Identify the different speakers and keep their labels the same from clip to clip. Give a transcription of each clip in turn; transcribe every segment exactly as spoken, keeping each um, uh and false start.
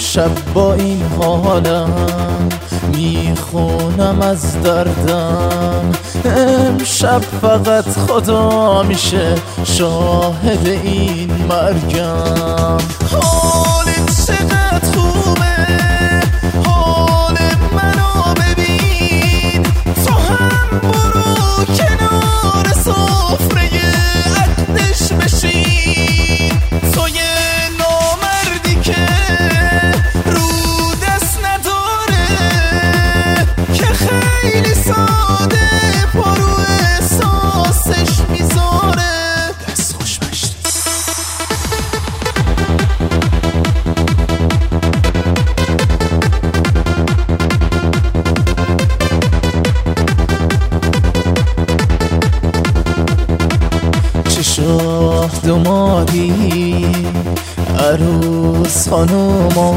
Speaker 1: شب با این حالم میخونم از دردم، امشب فقط خدا میشه شاهد این مرگم. حالت چقدر خوبه، حال منو ببین، تو هم برو کنار سفره عقدش بشین. تو یه نامردی که رو دست نداره، که خیلی ساده پرو احساسش میذاره. دست خوش بشت شاه دمادی عروس خانوما،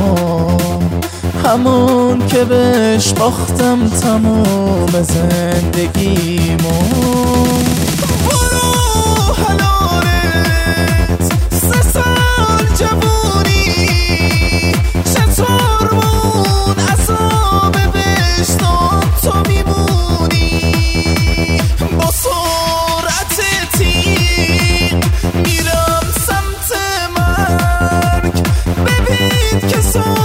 Speaker 1: همون که بهش باختم تموم زندگیمو. برو حلالت سه سال جوونی، چطور مون عذاب بشتم تو میمونی. با سرعت میرم سمت مرگ، ببین که